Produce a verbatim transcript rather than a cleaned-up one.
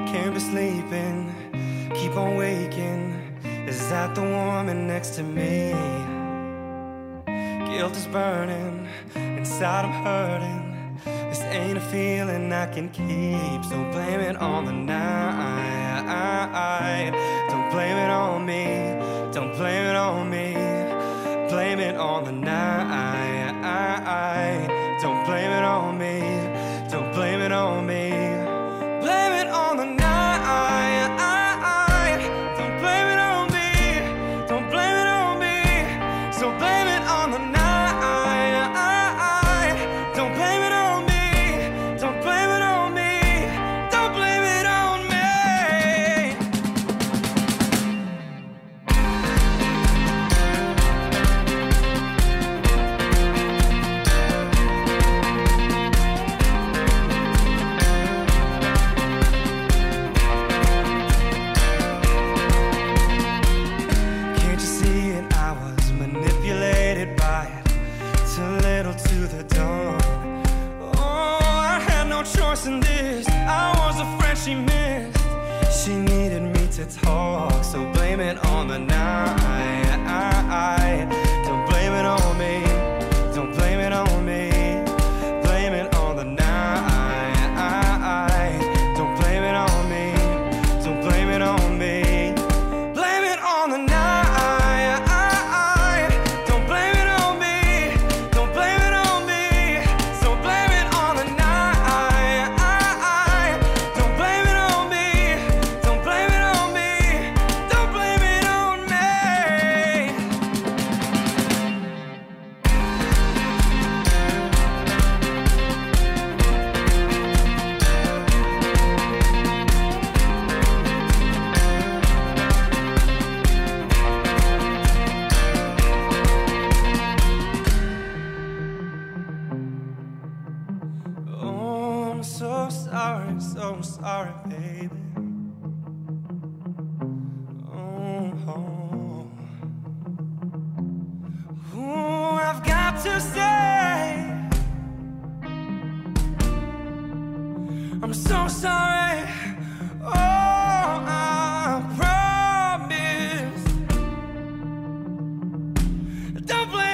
Can't be sleeping, keep on waking. Is that the woman next to me? Guilt is burning, inside I'm hurting. This ain't a feeling I can keep, so blame it on the night. Don't blame it on me, don't blame it on me. Blame it on the night. Don't blame it on me, don't blame it on me. Blame it on the night. Don't blame it on me, don't blame it on me. So blame it on the night. Don't blame it on me, don't blame it on me. Don't blame it on me. Can't you see it? I was manipulated by it. Too little to the dawn. Oh, I had no choice in this. I was a friend she missed. She needed me to talk, so blame it on the night. Don't blame it on me, don't blame it on me. Blame it on the night. Don't blame it on me, don't blame it on me. Blame it on the night. Don't blame it on me, don't blame it on me. So blame it on the night. Don't blame it on me, don't blame it on me. Don't blame it on me. Oh, I'm so sorry, so sorry, baby. Oh, oh. Ooh, I've got to say, I'm so sorry. Oh, I promise. Don't blame